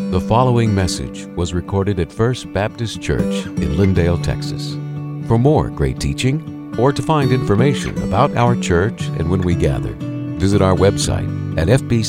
The following message was recorded at First Baptist Church in Lindale, Texas. For more great teaching or to find information about our church and when we gather, visit our website at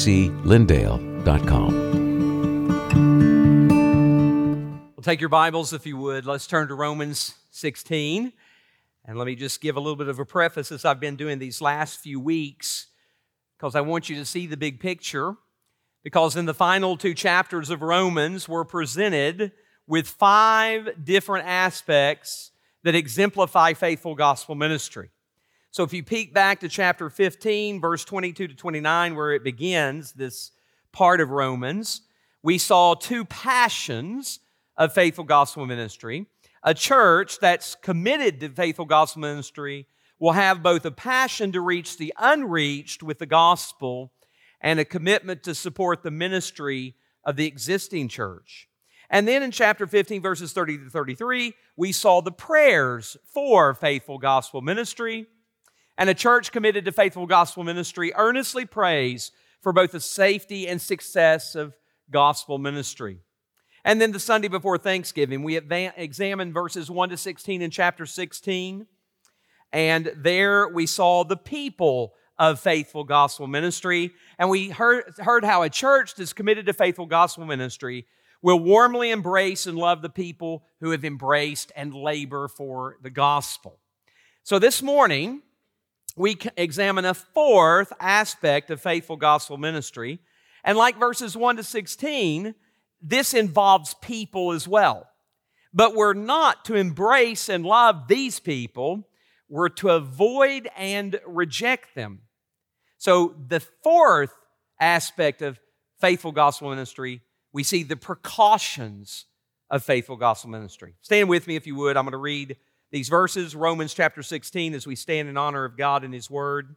fbclindale.com. Well, take your Bibles, if you would. Let's turn to Romans 16. And let me just give a little bit of a preface as I've been doing these last few weeks, because I want you to see the big picture. Because in the final two chapters of Romans, we're presented with 5 different aspects that exemplify faithful gospel ministry. So if you peek back to chapter 15, verse 22 to 29, where it begins, this part of Romans, we saw 2 passions of faithful gospel ministry. A church that's committed to faithful gospel ministry will have both a passion to reach the unreached with the gospel and a commitment to support the ministry of the existing church. And then in chapter 15, verses 30 to 33, we saw the prayers for faithful gospel ministry. And a church committed to faithful gospel ministry earnestly prays for both the safety and success of gospel ministry. And then the Sunday before Thanksgiving, we examined verses 1 to 16 in chapter 16. And there we saw the people of faithful gospel ministry. And we heard how a church that's committed to faithful gospel ministry will warmly embrace and love the people who have embraced and labor for the gospel. So this morning, we examine a 4th aspect of faithful gospel ministry. And like verses 1 to 16, this involves people as well. But we're not to embrace and love these people. We're to avoid and reject them. So the 4th aspect of faithful gospel ministry, we see the precautions of faithful gospel ministry. Stand with me if you would. I'm going to read these verses, Romans chapter 16, as we stand in honor of God and His Word.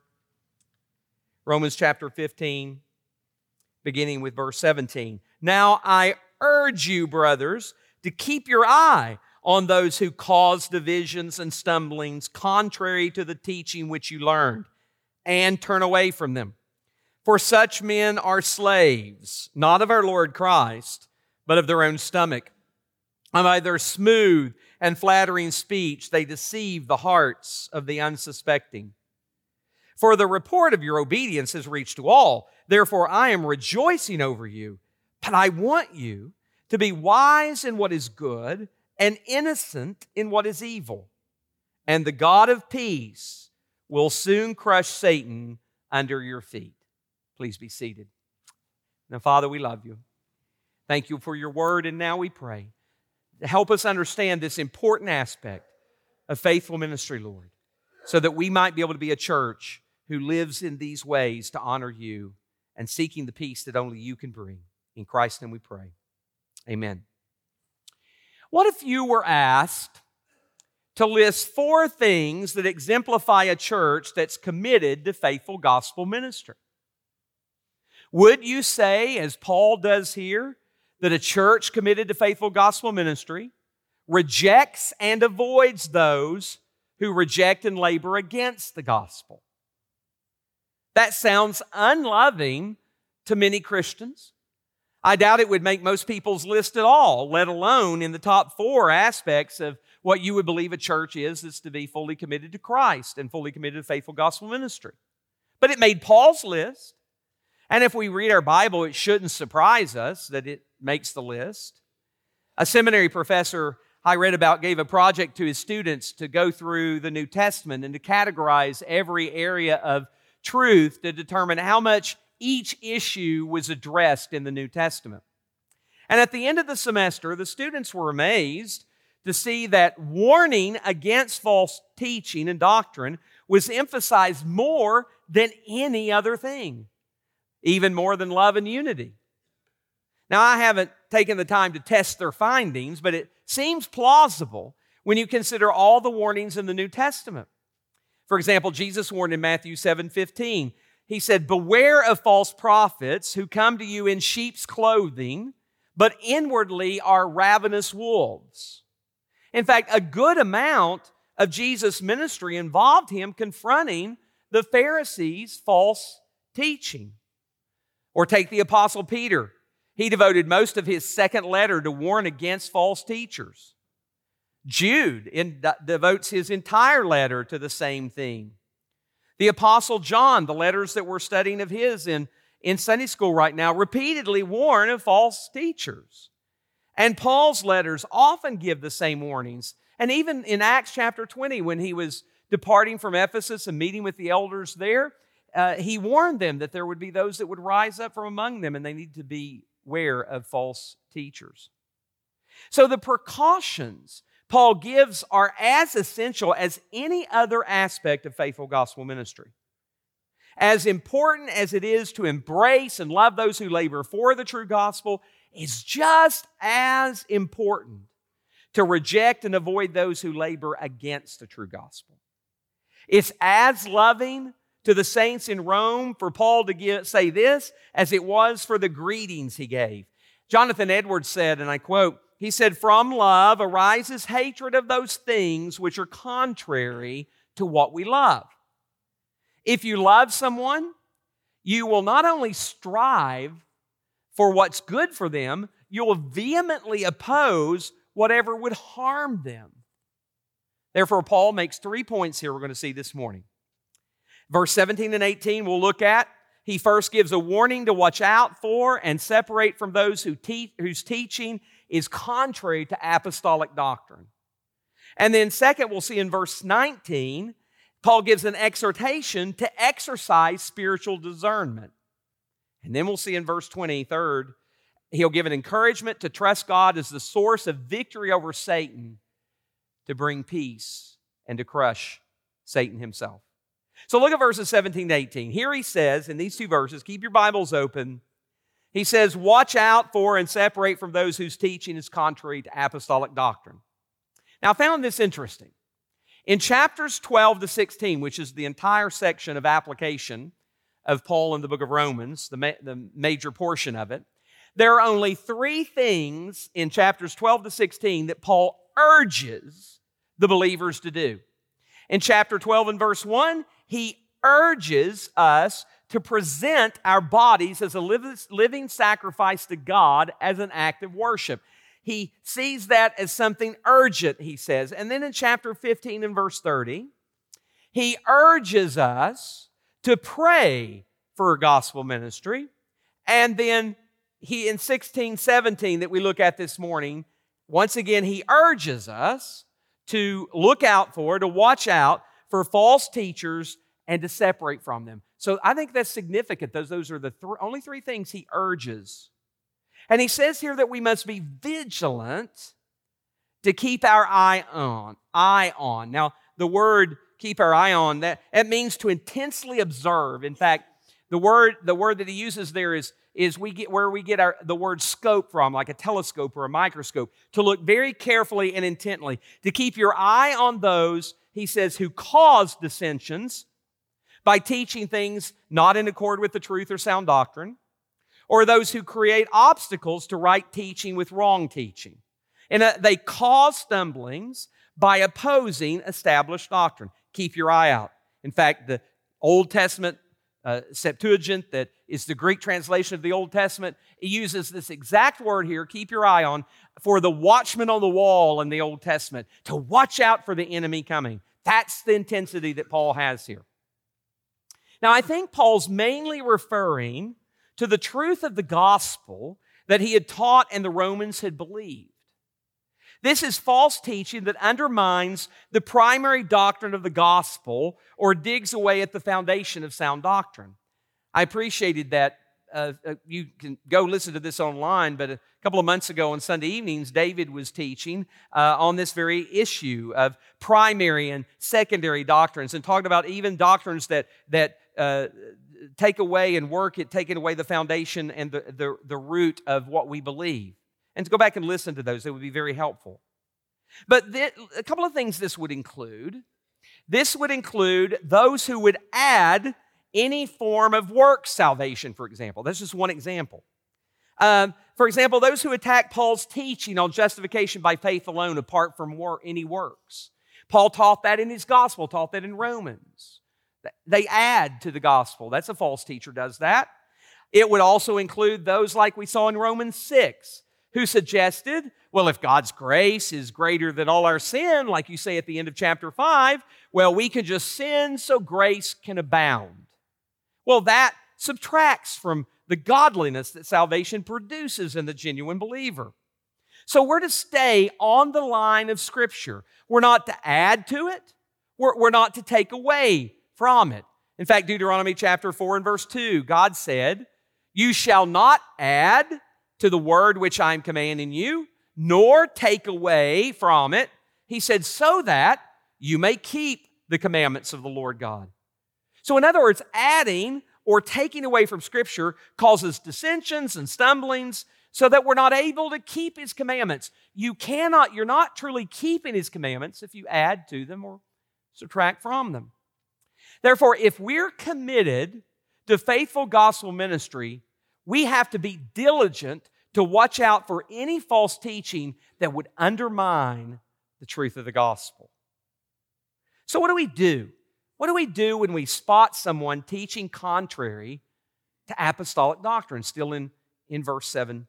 Romans chapter 15, beginning with verse 17. Now I urge you, brothers, to keep your eye on those who cause divisions and stumblings contrary to the teaching which you learned, and turn away from them. For such men are slaves, not of our Lord Christ, but of their own stomach. And by their smooth and flattering speech, they deceive the hearts of the unsuspecting. For the report of your obedience has reached to all. Therefore, I am rejoicing over you. But I want you to be wise in what is good and innocent in what is evil. And the God of peace will soon crush Satan under your feet. Please be seated. Now, Father, we love you. Thank you for your word, and now we pray to help us understand this important aspect of faithful ministry, Lord, so that we might be able to be a church who lives in these ways to honor you and seeking the peace that only you can bring. In Christ's name we pray. Amen. What if you were asked to list 4 things that exemplify a church that's committed to faithful gospel ministry? Would you say, as Paul does here, that a church committed to faithful gospel ministry rejects and avoids those who reject and labor against the gospel? That sounds unloving to many Christians. I doubt it would make most people's list at all, let alone in the top 4 aspects of what you would believe a church is to be fully committed to Christ and fully committed to faithful gospel ministry. But it made Paul's list. And if we read our Bible, it shouldn't surprise us that it makes the list. A seminary professor I read about gave a project to his students to go through the New Testament and to categorize every area of truth to determine how much each issue was addressed in the New Testament. And at the end of the semester, the students were amazed to see that warning against false teaching and doctrine was emphasized more than any other thing, even more than love and unity. Now, I haven't taken the time to test their findings, but it seems plausible when you consider all the warnings in the New Testament. For example, Jesus warned in Matthew 7:15. He said, "Beware of false prophets who come to you in sheep's clothing, but inwardly are ravenous wolves." In fact, a good amount of Jesus' ministry involved Him confronting the Pharisees' false teaching. Or take the Apostle Peter. He devoted most of his second letter to warn against false teachers. Jude devotes his entire letter to the same theme. The Apostle John, the letters that we're studying of his in Sunday school right now, repeatedly warn of false teachers. And Paul's letters often give the same warnings. And even in Acts chapter 20, when he was departing from Ephesus and meeting with the elders there, he warned them that there would be those that would rise up from among them, and they need to be aware of false teachers. So the precautions Paul gives are as essential as any other aspect of faithful gospel ministry. As important as it is to embrace and love those who labor for the true gospel, it's just as important to reject and avoid those who labor against the true gospel. It's as loving to the saints in Rome for Paul to say this as it was for the greetings he gave. Jonathan Edwards said, and I quote, he said, "From love arises hatred of those things which are contrary to what we love." If you love someone, you will not only strive for what's good for them, you will vehemently oppose whatever would harm them. Therefore, Paul makes 3 points here we're going to see this morning. Verse 17 and 18 we'll look at. He first gives a warning to watch out for and separate from those whose teaching is contrary to apostolic doctrine. And then second, we'll see in verse 19, Paul gives an exhortation to exercise spiritual discernment. And then we'll see in verse 20, third, he'll give an encouragement to trust God as the source of victory over Satan to bring peace and to crush Satan himself. So look at verses 17 to 18. Here he says, in these two verses, keep your Bibles open. He says, watch out for and separate from those whose teaching is contrary to apostolic doctrine. Now, I found this interesting. In chapters 12 to 16, which is the entire section of application of Paul in the book of Romans, the major portion of it, there are only 3 things in chapters 12 to 16 that Paul urges the believers to do. In chapter 12 and verse 1, he urges us to present our bodies as a living sacrifice to God as an act of worship. He sees that as something urgent, he says. And then in chapter 15 and verse 30, he urges us to pray for gospel ministry. And then he, in 16, 17 that we look at this morning, once again, he urges us to look out for, to watch out for false teachers and to separate from them. So I think that's significant. Those are the only 3 things he urges. And he says here that we must be vigilant to keep our eye on. Now, the word keep our eye on, that means to intensely observe. In fact, the word that he uses there is we get the word scope from, like a telescope or a microscope, to look very carefully and intently, to keep your eye on those, he says, who cause dissensions by teaching things not in accord with the truth or sound doctrine, or those who create obstacles to right teaching with wrong teaching. And they cause stumblings by opposing established doctrine. Keep your eye out. In fact, the Old Testament Septuagint, that is the Greek translation of the Old Testament, it uses this exact word here, keep your eye on, for the watchman on the wall in the Old Testament, to watch out for the enemy coming. That's the intensity that Paul has here. Now, I think Paul's mainly referring to the truth of the gospel that he had taught and the Romans had believed. This is false teaching that undermines the primary doctrine of the gospel or digs away at the foundation of sound doctrine. I appreciated that. You can go listen to this online, but a couple of months ago on Sunday evenings, David was teaching on this very issue of primary and secondary doctrines, and talked about even doctrines that take away and work at taking away the foundation and the root of what we believe. And to go back and listen to those, it would be very helpful. But a couple of things this would include. This would include those who would add any form of work salvation, for example. That's just one example. For example, those who attack Paul's teaching on justification by faith alone apart from any works. Paul taught that in his gospel, taught that in Romans. They add to the gospel. That's a false teacher does that. It would also include those like we saw in Romans 6, who suggested, well, if God's grace is greater than all our sin, like you say at the end of chapter 5, well, we can just sin so grace can abound. Well, that subtracts from the godliness that salvation produces in the genuine believer. So we're to stay on the line of Scripture. We're not to add to it. We're not to take away from it. In fact, Deuteronomy chapter 4 and verse 2, God said, "You shall not add to the word which I am commanding you, nor take away from it." He said, so that you may keep the commandments of the Lord God. So in other words, adding or taking away from Scripture causes dissensions and stumblings so that we're not able to keep His commandments. You're not truly keeping His commandments if you add to them or subtract from them. Therefore, if we're committed to faithful gospel ministry, we have to be diligent to watch out for any false teaching that would undermine the truth of the gospel. So what do we do? What do we do when we spot someone teaching contrary to apostolic doctrine? Still in verse 17.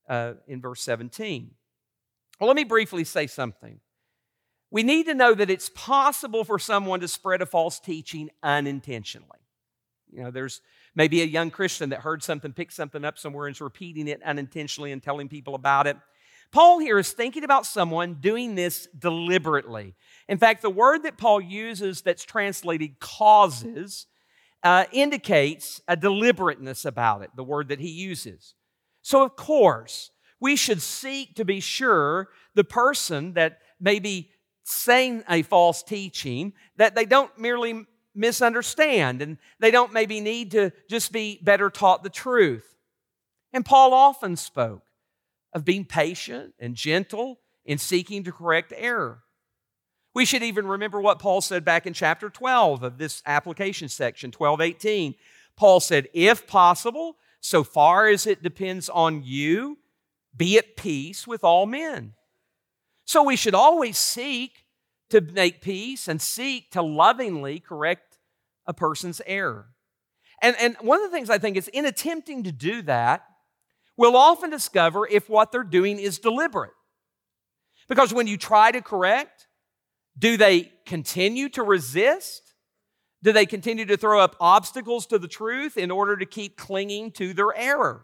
Well, let me briefly say something. We need to know that it's possible for someone to spread a false teaching unintentionally. You know, there's maybe a young Christian that heard something, picked something up somewhere and is repeating it unintentionally and telling people about it. Paul here is thinking about someone doing this deliberately. In fact, the word that Paul uses that's translated causes indicates a deliberateness about it, the word that he uses. So, of course, we should seek to be sure the person that may be saying a false teaching, that they don't merely misunderstand and they don't maybe need to just be better taught the truth. And Paul often spoke of being patient and gentle in seeking to correct error. We should even remember what Paul said back in chapter 12 of this application section, 12:18. Paul said, "If possible, so far as it depends on you, be at peace with all men." So we should always seek to make peace and seek to lovingly correct a person's error. And one of the things I think is in attempting to do that, we'll often discover if what they're doing is deliberate. Because when you try to correct, do they continue to resist? Do they continue to throw up obstacles to the truth in order to keep clinging to their error?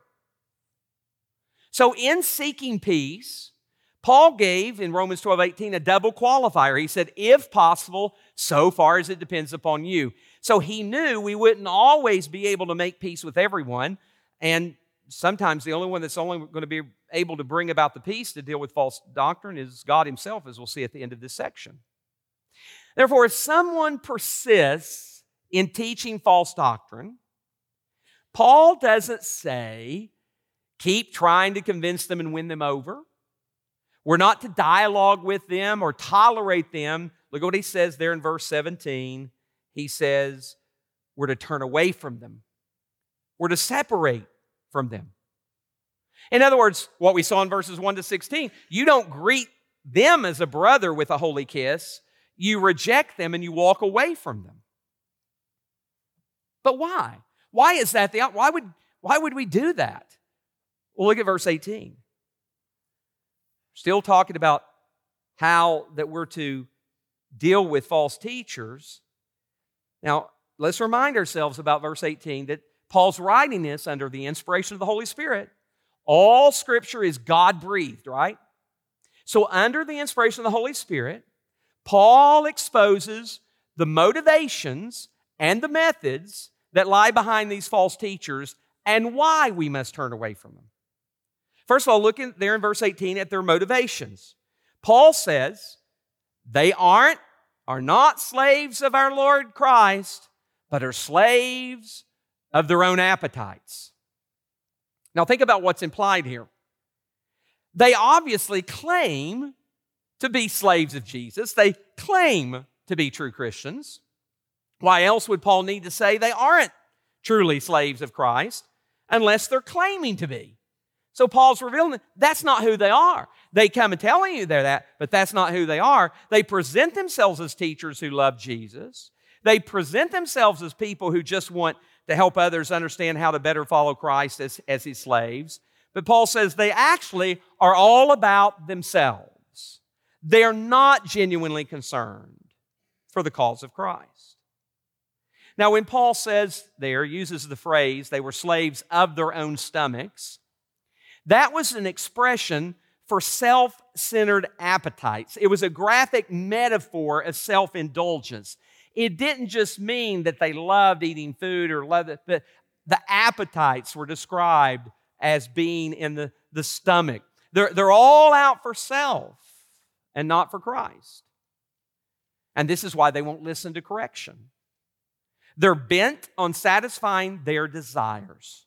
So in seeking peace, Paul gave in Romans 12:18 a double qualifier. He said, if possible, so far as it depends upon you. So he knew we wouldn't always be able to make peace with everyone, and sometimes the only one that's only going to be able to bring about the peace to deal with false doctrine is God Himself, as we'll see at the end of this section. Therefore, if someone persists in teaching false doctrine, Paul doesn't say, keep trying to convince them and win them over. We're not to dialogue with them or tolerate them. Look at what he says there in verse 17. He says, we're to turn away from them. We're to separate from them. In other words, what we saw in verses 1 to 16, you don't greet them as a brother with a holy kiss. You reject them and you walk away from them. But why? Why is that? Why would we do that? Well, look at verse 18. Still talking about how that we're to deal with false teachers. Now, let's remind ourselves about verse 18 that Paul's writing this under the inspiration of the Holy Spirit. All Scripture is God-breathed, right? So under the inspiration of the Holy Spirit, Paul exposes the motivations and the methods that lie behind these false teachers and why we must turn away from them. First of all, look there in verse 18 at their motivations. Paul says they are not slaves of our Lord Christ, but are slaves of their own appetites. Now think about what's implied here. They obviously claim to be slaves of Jesus. They claim to be true Christians. Why else would Paul need to say they aren't truly slaves of Christ unless they're claiming to be? So Paul's revealing that's not who they are. They come and telling you they're that, but that's not who they are. They present themselves as teachers who love Jesus. They present themselves as people who just want to help others understand how to better follow Christ as His slaves. But Paul says they actually are all about themselves. They're not genuinely concerned for the cause of Christ. Now, when Paul says there, uses the phrase, they were slaves of their own stomachs, that was an expression for self-centered appetites. It was a graphic metaphor of self-indulgence. It didn't just mean that they loved eating food or loved it, but the appetites were described as being in the stomach. They're all out for self and not for Christ. And this is why they won't listen to correction. They're bent on satisfying their desires.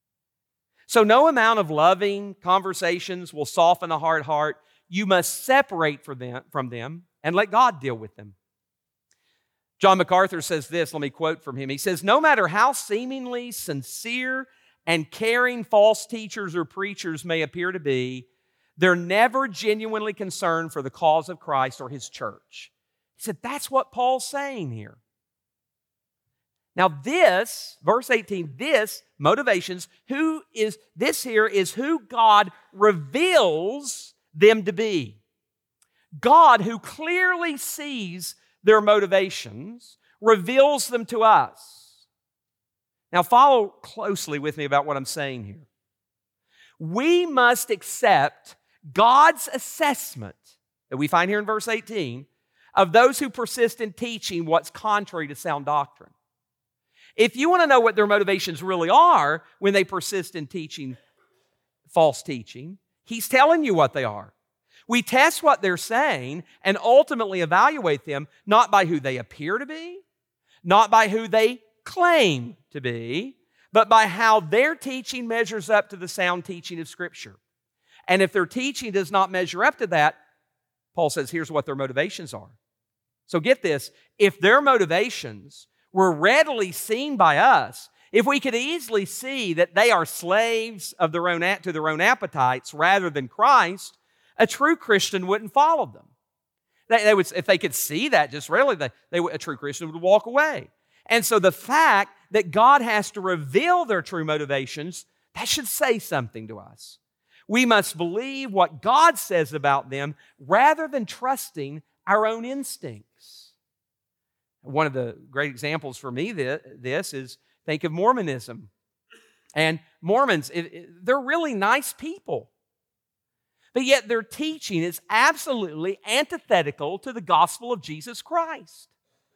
So no amount of loving conversations will soften a hard heart. You must separate from them and let God deal with them. John MacArthur says this, let me quote from him. He says, no matter how seemingly sincere and caring false teachers or preachers may appear to be, they're never genuinely concerned for the cause of Christ or His church. He said, that's what Paul's saying here. Now this, verse 18, this motivations, this here is who God reveals them to be. God, who clearly sees their motivations, reveals them to us. Now follow closely with me about what I'm saying here. We must accept God's assessment that we find here in verse 18 of those who persist in teaching what's contrary to sound doctrine. If you want to know what their motivations really are when they persist in teaching false teaching, he's telling you what they are. We test what they're saying and ultimately evaluate them not by who they appear to be, not by who they claim to be, but by how their teaching measures up to the sound teaching of Scripture. And if their teaching does not measure up to that, Paul says, here's what their motivations are. So get this, if their motivations were readily seen by us, if we could easily see that they are slaves of to their own appetites rather than Christ, a true Christian wouldn't follow them. They would, if they could see that just readily, a true Christian would walk away. And so the fact that God has to reveal their true motivations, that should say something to us. We must believe what God says about them rather than trusting our own instincts. One of the great examples for me this is, think of Mormonism. And Mormons, they're really nice people. But yet their teaching is absolutely antithetical to the gospel of Jesus Christ.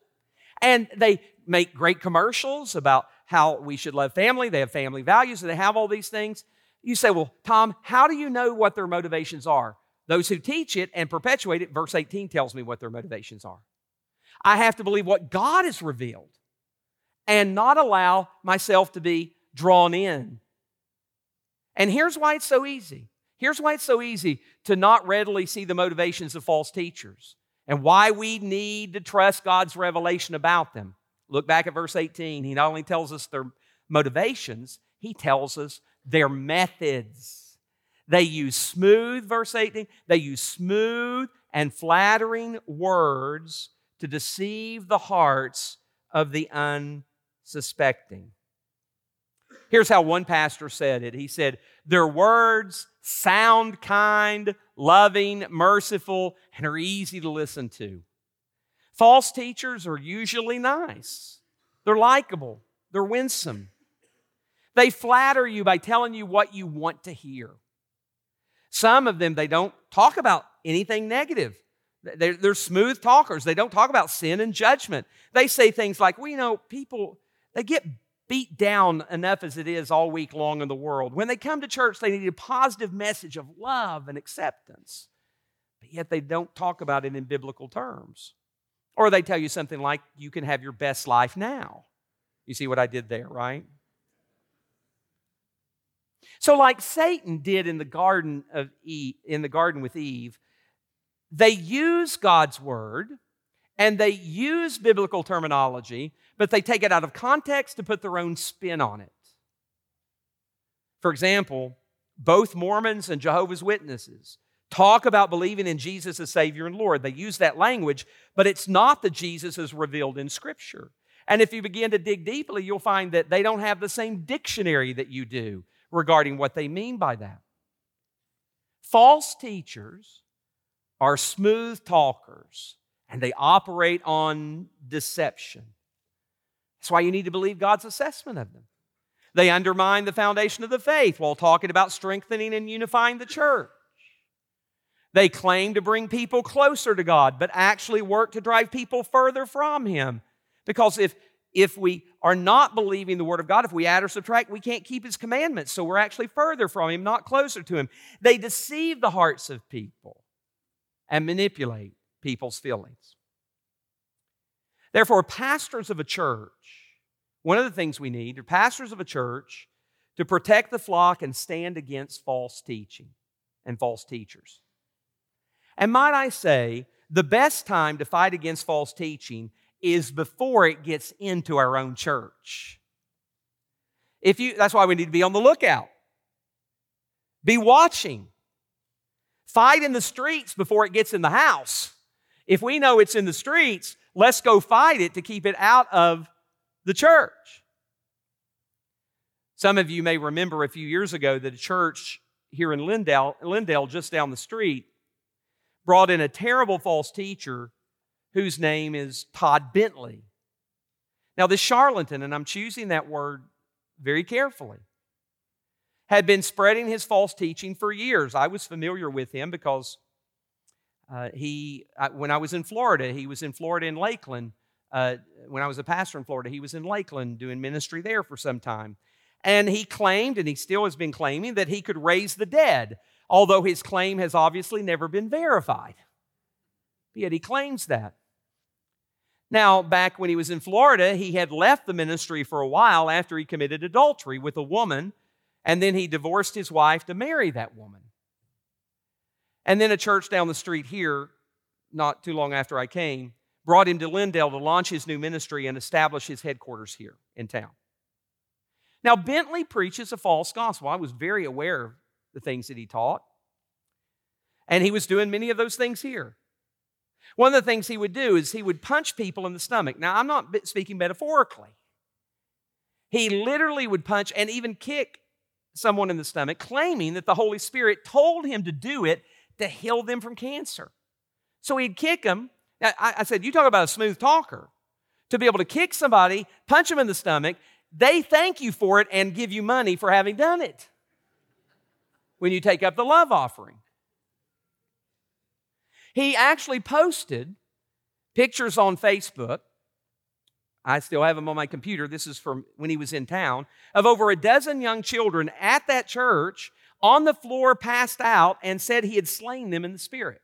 And they make great commercials about how we should love family. They have family values, and they have all these things. You say, well, Tom, how do you know what their motivations are? Those who teach it and perpetuate it, verse 18 tells me what their motivations are. I have to believe what God has revealed and not allow myself to be drawn in. And here's why it's so easy. Here's why it's so easy to not readily see the motivations of false teachers and why we need to trust God's revelation about them. Look back at verse 18. He not only tells us their motivations, he tells us their methods. They use smooth, verse 18, they use smooth and flattering words to deceive the hearts of the unsuspecting. Here's how one pastor said it. He said, their words sound kind, loving, merciful, and are easy to listen to. False teachers are usually nice. They're likable. They're winsome. They flatter you by telling you what you want to hear. Some of them, they don't talk about anything negative. They're smooth talkers. They don't talk about sin and judgment. They say things like, well, people, they get beat down enough as it is all week long in the world. When they come to church, they need a positive message of love and acceptance. But yet they don't talk about it in biblical terms. Or they tell you something like, you can have your best life now. You see what I did there, right? So like Satan did in the garden with Eve, they use God's word and they use biblical terminology, but they take it out of context to put their own spin on it. For example, both Mormons and Jehovah's Witnesses talk about believing in Jesus as Savior and Lord. They use that language, but it's not the Jesus as revealed in Scripture. And if you begin to dig deeply, you'll find that they don't have the same dictionary that you do regarding what they mean by that. False teachers are smooth talkers, and they operate on deception. That's why you need to believe God's assessment of them. They undermine the foundation of the faith while talking about strengthening and unifying the church. They claim to bring people closer to God, but actually work to drive people further from Him. Because if we are not believing the Word of God, if we add or subtract, we can't keep His commandments. So we're actually further from Him, not closer to Him. They deceive the hearts of people and manipulate people's feelings. Therefore, pastors of a church, one of the things we need are pastors of a church to protect the flock and stand against false teaching and false teachers. And might I say, the best time to fight against false teaching is before it gets into our own church. That's why we need to be on the lookout. Be watching. Fight in the streets before it gets in the house. If we know it's in the streets, let's go fight it to keep it out of the church. Some of you may remember a few years ago that a church here in Lindale, just down the street, brought in a terrible false teacher whose name is Todd Bentley. Now, this charlatan, and I'm choosing that word very carefully, had been spreading his false teaching for years. I was familiar with him because when I was in Florida, he was in Florida in Lakeland. When I was a pastor in Florida, he was in Lakeland doing ministry there for some time. And he claimed, and he still has been claiming, that he could raise the dead, although his claim has obviously never been verified. Yet he claims that. Now, back when he was in Florida, he had left the ministry for a while after he committed adultery with a woman, and then he divorced his wife to marry that woman. And then a church down the street here, not too long after I came, brought him to Lindale to launch his new ministry and establish his headquarters here in town. Now, Bentley preaches a false gospel. I was very aware of the things that he taught. And he was doing many of those things here. One of the things he would do is he would punch people in the stomach. Now, I'm not speaking metaphorically. He literally would punch and even kick someone in the stomach, claiming that the Holy Spirit told him to do it to heal them from cancer. So he'd kick them. Now, I said, you talk about a smooth talker. To be able to kick somebody, punch them in the stomach, they thank you for it and give you money for having done it when you take up the love offering. He actually posted pictures on Facebook. I still have them on my computer. This is from when he was in town, of over a dozen young children at that church on the floor, passed out, and said he had slain them in the spirit.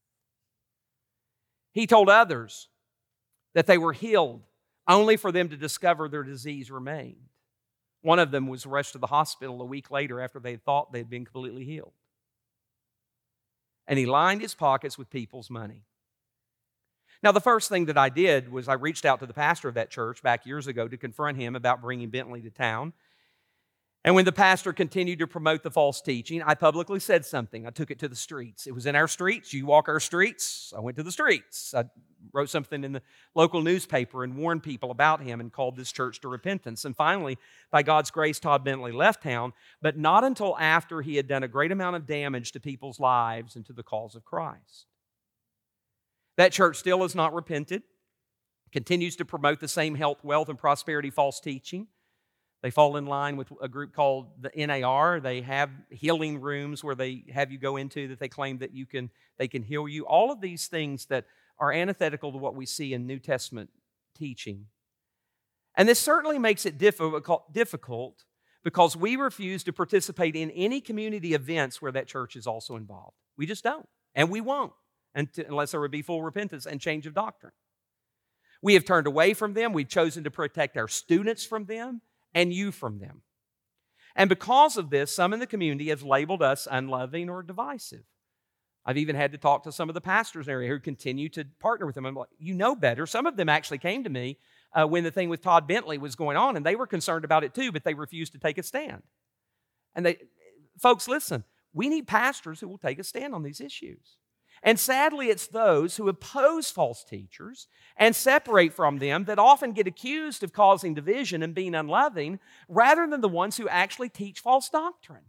He told others that they were healed, only for them to discover their disease remained. One of them was rushed to the hospital a week later after they thought they'd been completely healed. And he lined his pockets with people's money. Now, the first thing that I did was I reached out to the pastor of that church back years ago to confront him about bringing Bentley to town. And when the pastor continued to promote the false teaching, I publicly said something. I took it to the streets. It was in our streets. You walk our streets. I went to the streets. I wrote something in the local newspaper and warned people about him and called this church to repentance. And finally, by God's grace, Todd Bentley left town, but not until after he had done a great amount of damage to people's lives and to the cause of Christ. That church still has not repented, continues to promote the same health, wealth, and prosperity false teaching. They fall in line with a group called the NAR. They have healing rooms where they have you go into that they claim that they can heal you. All of these things that are antithetical to what we see in New Testament teaching. And this certainly makes it difficult because we refuse to participate in any community events where that church is also involved. We just don't, and we won't unless there would be full repentance and change of doctrine. We have turned away from them. We've chosen to protect our students from them and you from them. And because of this, some in the community have labeled us unloving or divisive. I've even had to talk to some of the pastors in the area who continue to partner with them. I'm like, you know better. Some of them actually came to me when the thing with Todd Bentley was going on, and they were concerned about it too, but they refused to take a stand. And folks, listen, we need pastors who will take a stand on these issues. And sadly, it's those who oppose false teachers and separate from them that often get accused of causing division and being unloving, rather than the ones who actually teach false doctrine.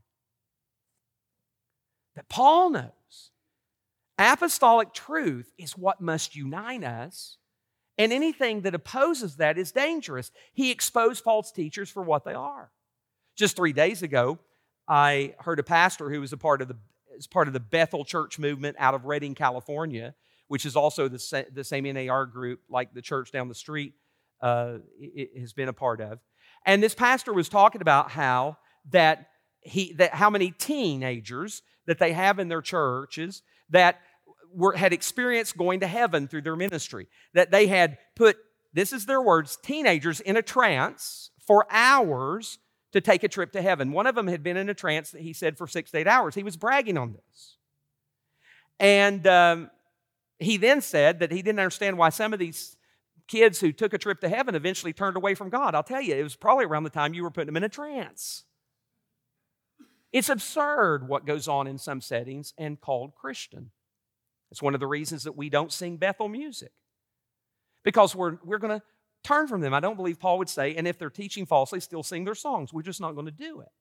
But Paul knows apostolic truth is what must unite us, and anything that opposes that is dangerous. He exposed false teachers for what they are. Just 3 days ago, I heard a pastor who was part of the Bethel Church movement out of Redding, California, which is also the same NAR group like the church down the street it has been a part of. And this pastor was talking about how many teenagers that they have in their churches that had experienced going to heaven through their ministry. That they had put, this is their words, teenagers in a trance for hours to take a trip to heaven. One of them had been in a trance, that he said, for 6 to 8 hours. He was bragging on this. And he then said that he didn't understand why some of these kids who took a trip to heaven eventually turned away from God. I'll tell you, it was probably around the time you were putting them in a trance. It's absurd what goes on in some settings and called Christian. It's one of the reasons that we don't sing Bethel music, because we're going to turn from them. I don't believe Paul would say, and if they're teaching falsely, still sing their songs. We're just not going to do it.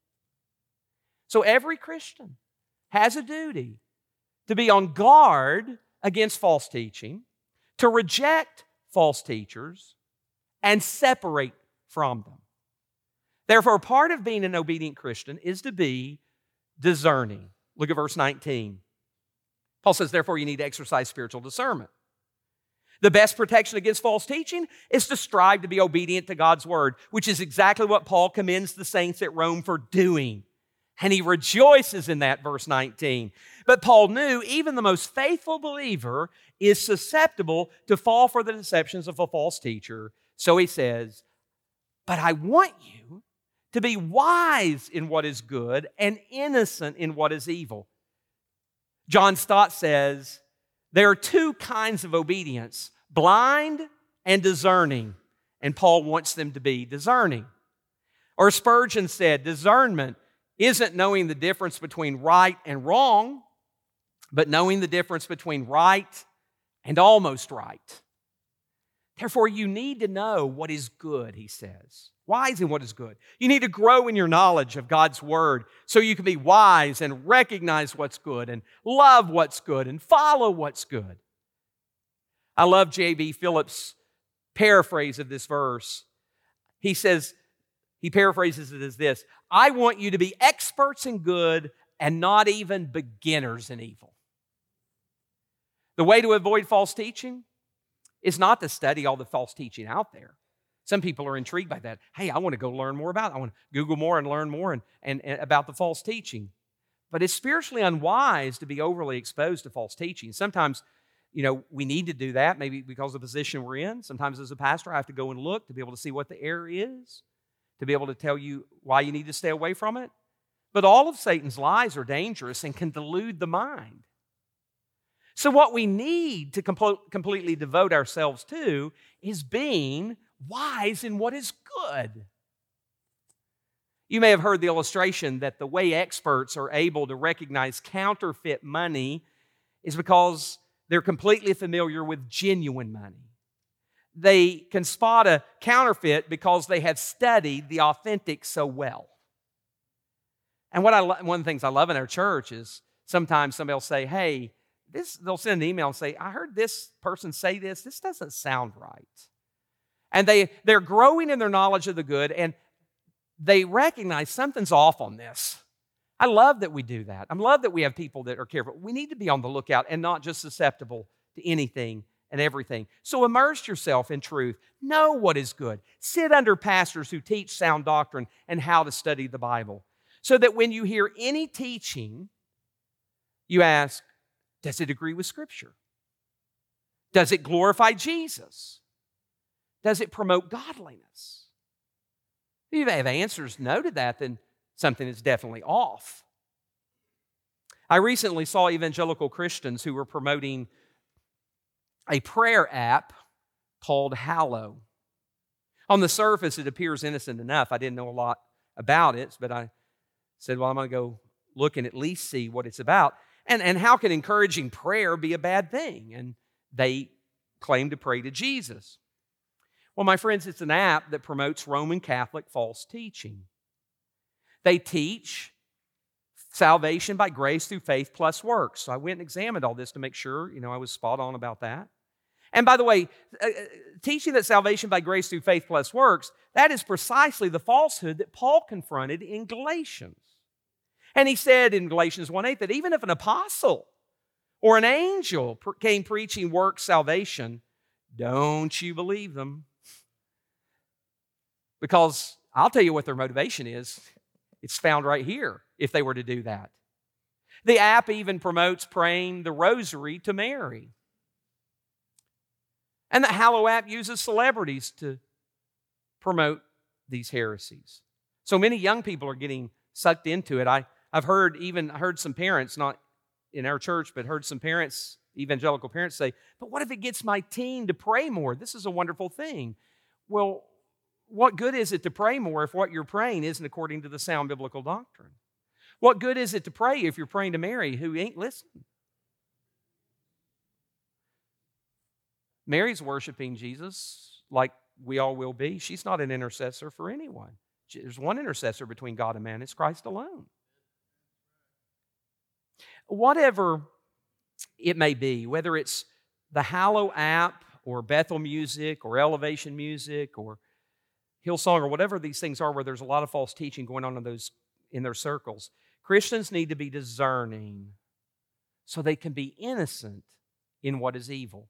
So every Christian has a duty to be on guard against false teaching, to reject false teachers, and separate from them. Therefore, part of being an obedient Christian is to be discerning. Look at verse 19. Paul says, therefore, you need to exercise spiritual discernment. The best protection against false teaching is to strive to be obedient to God's word, which is exactly what Paul commends the saints at Rome for doing. And he rejoices in that, verse 19. But Paul knew even the most faithful believer is susceptible to fall for the deceptions of a false teacher. So he says, but I want you to be wise in what is good and innocent in what is evil. John Stott says, there are two kinds of obedience, blind and discerning, and Paul wants them to be discerning. Or Spurgeon said, discernment isn't knowing the difference between right and wrong, but knowing the difference between right and almost right. Therefore, you need to know what is good, he says. Wise in what is good. You need to grow in your knowledge of God's word so you can be wise and recognize what's good and love what's good and follow what's good. I love J.B. Phillips' paraphrase of this verse. He says, he paraphrases it as this: I want you to be experts in good and not even beginners in evil. The way to avoid false teaching is not to study all the false teaching out there. Some people are intrigued by that. Hey, I want to go learn more about it. I want to Google more and learn more and about the false teaching. But it's spiritually unwise to be overly exposed to false teaching. Sometimes, we need to do that, maybe because of the position we're in. Sometimes as a pastor, I have to go and look to be able to see what the error is, to be able to tell you why you need to stay away from it. But all of Satan's lies are dangerous and can delude the mind. So what we need to completely devote ourselves to is being wise in what is good. You may have heard the illustration that the way experts are able to recognize counterfeit money is because they're completely familiar with genuine money. They can spot a counterfeit because they have studied the authentic so well. And one of the things I love in our church is sometimes somebody will say, hey, they'll send an email and say, I heard this person say this. This doesn't sound right. And they're growing in their knowledge of the good, and they recognize something's off on this. I love that we do that. I love that we have people that are careful. We need to be on the lookout and not just susceptible to anything and everything. So immerse yourself in truth. Know what is good. Sit under pastors who teach sound doctrine and how to study the Bible, so that when you hear any teaching, you ask, does it agree with Scripture? Does it glorify Jesus? Does it promote godliness? If you have answers no to that, then something is definitely off. I recently saw evangelical Christians who were promoting a prayer app called Hallow. On the surface, it appears innocent enough. I didn't know a lot about it, but I said, well, I'm going to go look and at least see what it's about. And how can encouraging prayer be a bad thing? And they claim to pray to Jesus. Well, my friends, it's an app that promotes Roman Catholic false teaching. They teach salvation by grace through faith plus works. So I went and examined all this to make sure, I was spot on about that. And by the way, teaching that salvation by grace through faith plus works, that is precisely the falsehood that Paul confronted in Galatians. And he said in Galatians 1:8 that even if an apostle or an angel came preaching works salvation, don't you believe them. Because I'll tell you what their motivation is. It's found right here if they were to do that. The app even promotes praying the rosary to Mary. And the Hallow app uses celebrities to promote these heresies. So many young people are getting sucked into it. I've heard some parents, not in our church, but heard some parents, evangelical parents say, but what if it gets my teen to pray more? This is a wonderful thing. Well, what good is it to pray more if what you're praying isn't according to the sound biblical doctrine? What good is it to pray if you're praying to Mary who ain't listening? Mary's worshiping Jesus like we all will be. She's not an intercessor for anyone. There's one intercessor between God and man. It's Christ alone. Whatever it may be, whether it's the Hallow app or Bethel music or Elevation music or Hillsong or whatever these things are where there's a lot of false teaching going on in their circles, Christians need to be discerning so they can be innocent in what is evil.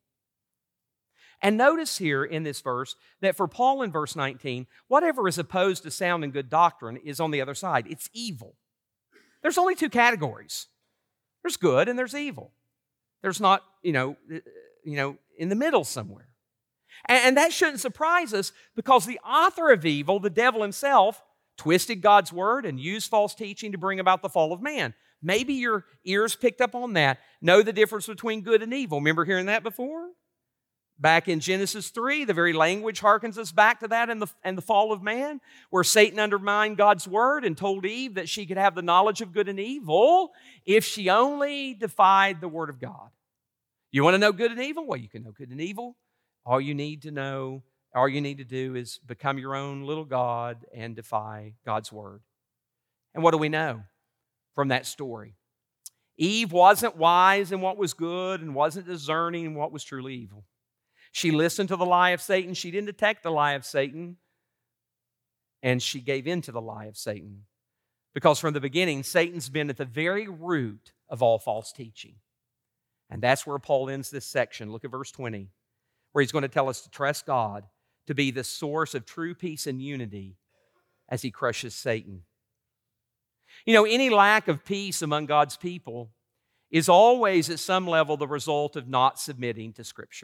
And notice here in this verse that for Paul in verse 19, whatever is opposed to sound and good doctrine is on the other side. It's evil. There's only two categories. There's good and there's evil. There's not, in the middle somewhere. And that shouldn't surprise us because the author of evil, the devil himself, twisted God's word and used false teaching to bring about the fall of man. Maybe your ears picked up on that. Know the difference between good and evil. Remember hearing that before? Back in Genesis 3, the very language harkens us back to that and the fall of man, where Satan undermined God's word and told Eve that she could have the knowledge of good and evil if she only defied the word of God. You want to know good and evil? Well, you can know good and evil. All you need to do is become your own little God and defy God's word. And what do we know from that story? Eve wasn't wise in what was good and wasn't discerning in what was truly evil. She listened to the lie of Satan. She didn't detect the lie of Satan. And she gave in to the lie of Satan. Because from the beginning, Satan's been at the very root of all false teaching. And that's where Paul ends this section. Look at verse 20, where he's going to tell us to trust God to be the source of true peace and unity as he crushes Satan. Any lack of peace among God's people is always at some level the result of not submitting to Scripture.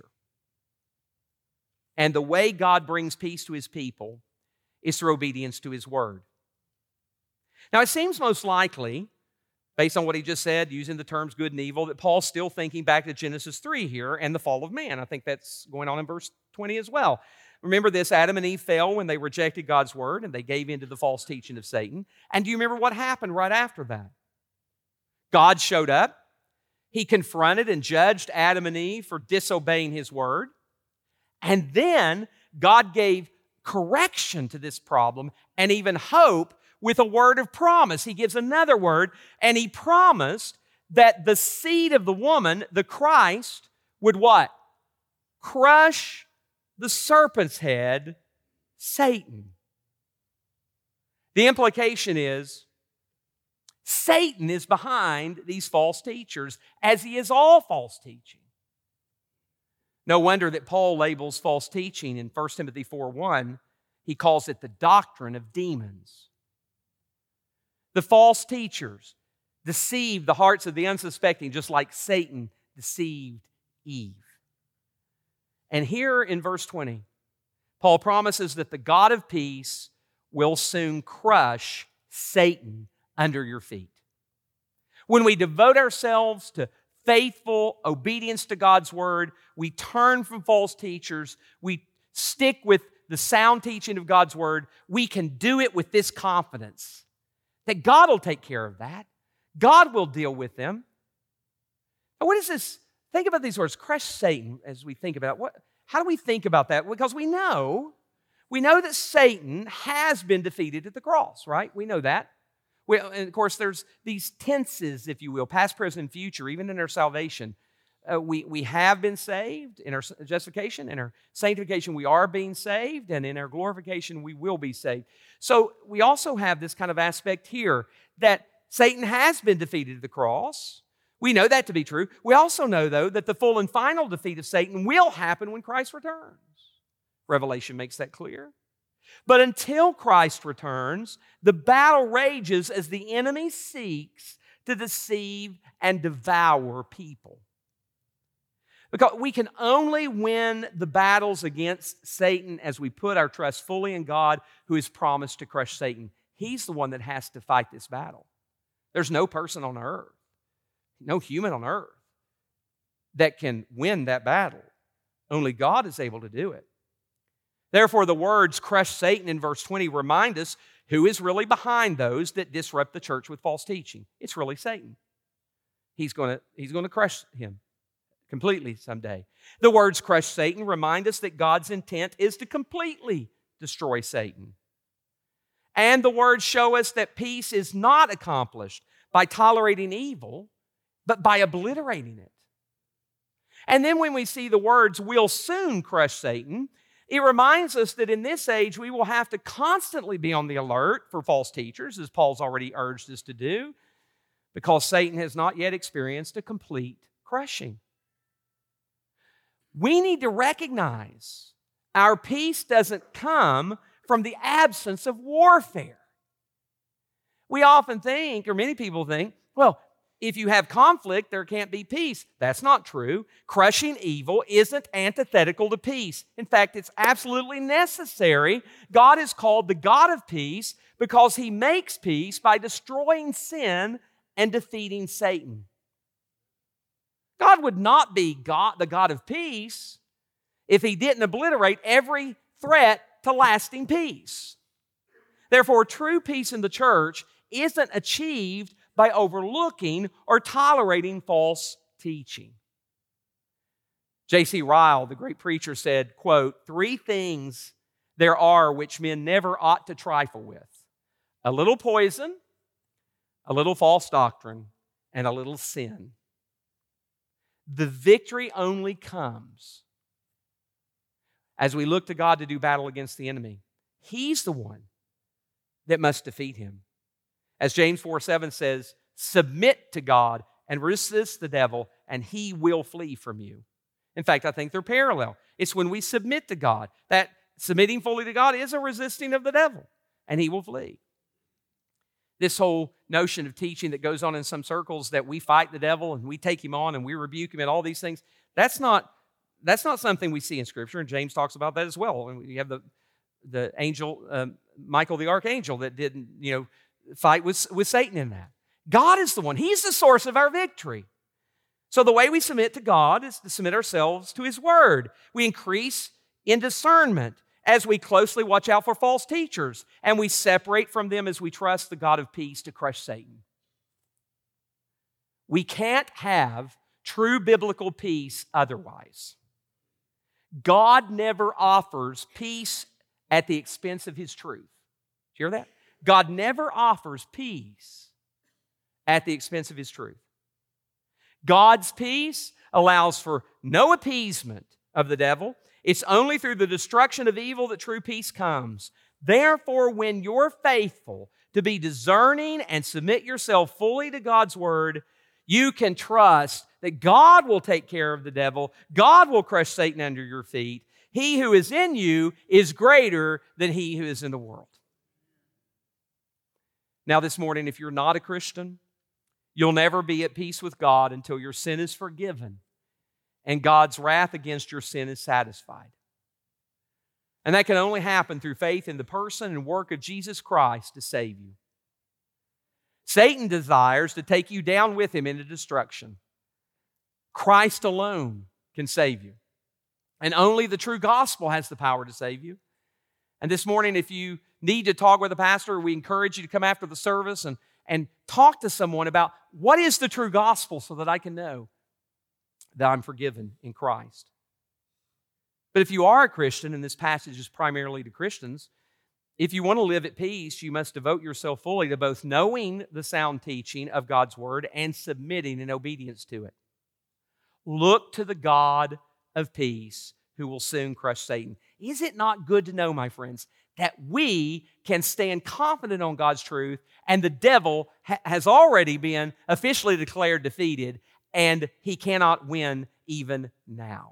And the way God brings peace to His people is through obedience to His Word. Now, it seems most likely, based on what he just said, using the terms good and evil, that Paul's still thinking back to Genesis 3 here and the fall of man. I think that's going on in verse 20 as well. Remember this, Adam and Eve fell when they rejected God's Word and they gave in to the false teaching of Satan. And do you remember what happened right after that? God showed up. He confronted and judged Adam and Eve for disobeying His Word. And then God gave correction to this problem and even hope with a word of promise. He gives another word, and He promised that the seed of the woman, the Christ, would what? Crush the serpent's head, Satan. The implication is Satan is behind these false teachers, as he is all false teaching. No wonder that Paul labels false teaching in 1 Timothy 4:1. He calls it the doctrine of demons. The false teachers deceive the hearts of the unsuspecting, just like Satan deceived Eve. And here in verse 20, Paul promises that the God of peace will soon crush Satan under your feet. When we devote ourselves to faithful obedience to God's Word, we turn from false teachers, we stick with the sound teaching of God's Word, we can do it with this confidence that God will take care of that. God will deal with them. And what is this? Think about these words, crush Satan, as we think about it. How do we think about that? Because we know that Satan has been defeated at the cross, right? We know that. And of course, there's these tenses, if you will, past, present, and future, even in our salvation. We have been saved in our justification. In our sanctification, we are being saved. And in our glorification, we will be saved. So we also have this kind of aspect here that Satan has been defeated at the cross. We know that to be true. We also know, though, that the full and final defeat of Satan will happen when Christ returns. Revelation makes that clear. But until Christ returns, the battle rages as the enemy seeks to deceive and devour people. Because we can only win the battles against Satan as we put our trust fully in God, who has promised to crush Satan. He's the one that has to fight this battle. There's no person on earth, no human on earth, that can win that battle. Only God is able to do it. Therefore, the words crush Satan in verse 20 remind us who is really behind those that disrupt the church with false teaching. It's really Satan. He's going to crush him completely someday. The words crush Satan remind us that God's intent is to completely destroy Satan. And the words show us that peace is not accomplished by tolerating evil, but by obliterating it. And then when we see the words will soon crush Satan, it reminds us that in this age we will have to constantly be on the alert for false teachers, as Paul's already urged us to do, because Satan has not yet experienced a complete crushing. We need to recognize our peace doesn't come from the absence of warfare. We often think, or many people think, well, if you have conflict, there can't be peace. That's not true. Crushing evil isn't antithetical to peace. In fact, it's absolutely necessary. God is called the God of peace because He makes peace by destroying sin and defeating Satan. God would not be the God of peace if He didn't obliterate every threat to lasting peace. Therefore, true peace in the church isn't achieved by overlooking or tolerating false teaching. J.C. Ryle, the great preacher, said, quote, 3 things there are which men never ought to trifle with: a little poison, a little false doctrine, and a little sin. The victory only comes as we look to God to do battle against the enemy. He's the one that must defeat him. As James 4:7 says, submit to God and resist the devil, and he will flee from you. In fact, I think they're parallel. It's when we submit to God. That submitting fully to God is a resisting of the devil, and he will flee. This whole notion of teaching that goes on in some circles that we fight the devil and we take him on and we rebuke him and all these things, that's not something we see in Scripture, and James talks about that as well. And you have the angel, Michael the archangel, that didn't, fight with Satan in that. God is the one. He's the source of our victory. So the way we submit to God is to submit ourselves to His Word. We increase in discernment as we closely watch out for false teachers, and we separate from them as we trust the God of peace to crush Satan. We can't have true biblical peace otherwise. God never offers peace at the expense of His truth. Did you hear that? God never offers peace at the expense of His truth. God's peace allows for no appeasement of the devil. It's only through the destruction of evil that true peace comes. Therefore, when you're faithful to be discerning and submit yourself fully to God's Word, you can trust that God will take care of the devil. God will crush Satan under your feet. He who is in you is greater than he who is in the world. Now, this morning, if you're not a Christian, you'll never be at peace with God until your sin is forgiven and God's wrath against your sin is satisfied. And that can only happen through faith in the person and work of Jesus Christ to save you. Satan desires to take you down with him into destruction. Christ alone can save you. And only the true gospel has the power to save you. And this morning, if you need to talk with a pastor, we encourage you to come after the service and talk to someone about what is the true gospel so that I can know. that I'm forgiven in Christ. But if you are a Christian, and this passage is primarily to Christians, if you want to live at peace, you must devote yourself fully to both knowing the sound teaching of God's Word and submitting in obedience to it. Look to the God of peace who will soon crush Satan. Is it not good to know, my friends, that we can stand confident on God's truth and the devil has already been officially declared defeated and he cannot win even now?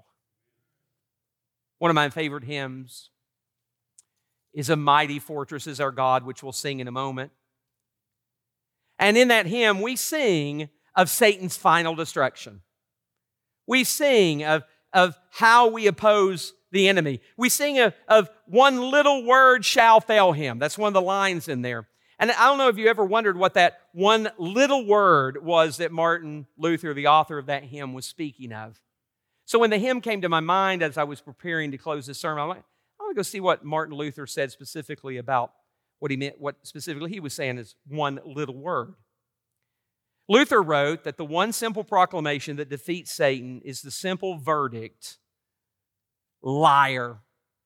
One of my favorite hymns is "A Mighty Fortress is Our God," which we'll sing in a moment. And in that hymn, we sing of Satan's final destruction. We sing of how we oppose the enemy. We sing of "one little word shall fail him." That's one of the lines in there. And I don't know if you ever wondered what that one little word was that Martin Luther, the author of that hymn, was speaking of. So when the hymn came to my mind as I was preparing to close this sermon, I'm like, I want to go see what Martin Luther said specifically about what he meant, what specifically he was saying is one little word. Luther wrote that the one simple proclamation that defeats Satan is the simple verdict, liar.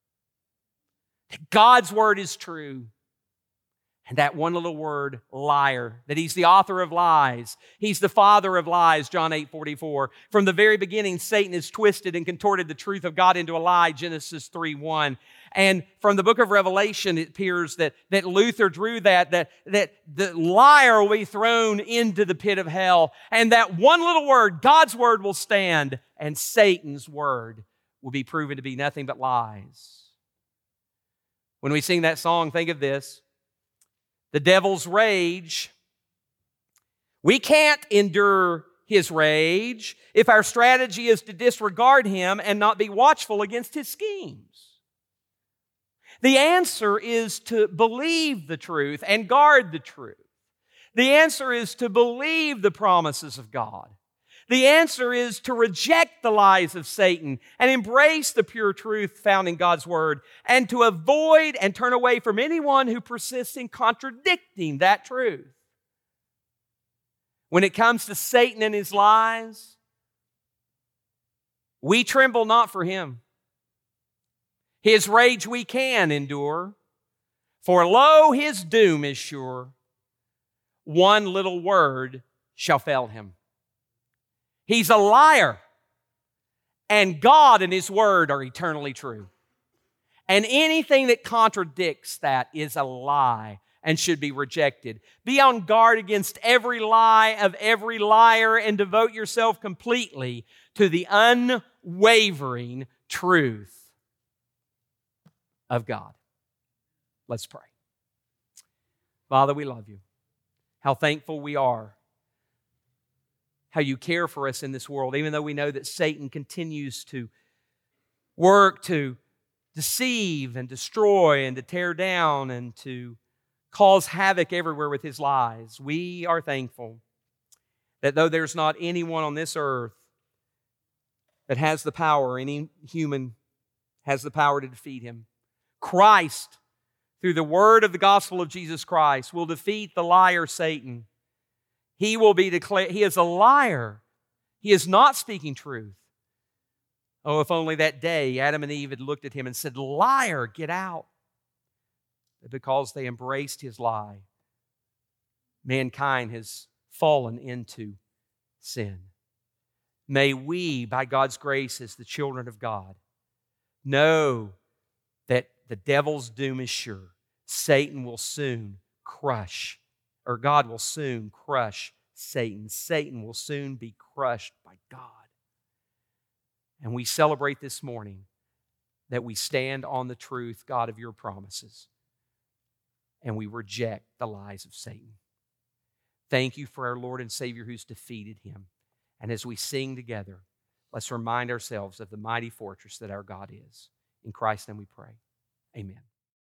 That God's word is true. And that one little word, liar, that he's the author of lies. He's the father of lies, John 8:44. From the very beginning, Satan has twisted and contorted the truth of God into a lie, Genesis 3:1. And from the book of Revelation, it appears that Luther drew that the liar will be thrown into the pit of hell. And that one little word, God's word, will stand, and Satan's word will be proven to be nothing but lies. When we sing that song, think of this. The devil's rage. We can't endure his rage if our strategy is to disregard him and not be watchful against his schemes. The answer is to believe the truth and guard the truth. The answer is to believe the promises of God. The answer is to reject the lies of Satan and embrace the pure truth found in God's Word, and to avoid and turn away from anyone who persists in contradicting that truth. When it comes to Satan and his lies, we tremble not for him. His rage we can endure, for lo, his doom is sure. One little word shall fail him. He's a liar, and God and His Word are eternally true. And anything that contradicts that is a lie and should be rejected. Be on guard against every lie of every liar and devote yourself completely to the unwavering truth of God. Let's pray. Father, we love you. How thankful we are. How you care for us in this world, even though we know that Satan continues to work to deceive and destroy and to tear down and to cause havoc everywhere with his lies. We are thankful that though there's not anyone on this earth that has the power, any human has the power to defeat him, Christ, through the word of the gospel of Jesus Christ, will defeat the liar Satan. He will be declared, he is a liar. He is not speaking truth. Oh, if only that day Adam and Eve had looked at him and said, "Liar, get out." But because they embraced his lie, mankind has fallen into sin. May we, by God's grace as the children of God, know that the devil's doom is sure. Satan will soon crush, or God will soon crush Satan. Satan will soon be crushed by God. And we celebrate this morning that we stand on the truth, God, of your promises, and we reject the lies of Satan. Thank you for our Lord and Savior who's defeated him. And as we sing together, let's remind ourselves of the mighty fortress that our God is. In Christ's name we pray. Amen.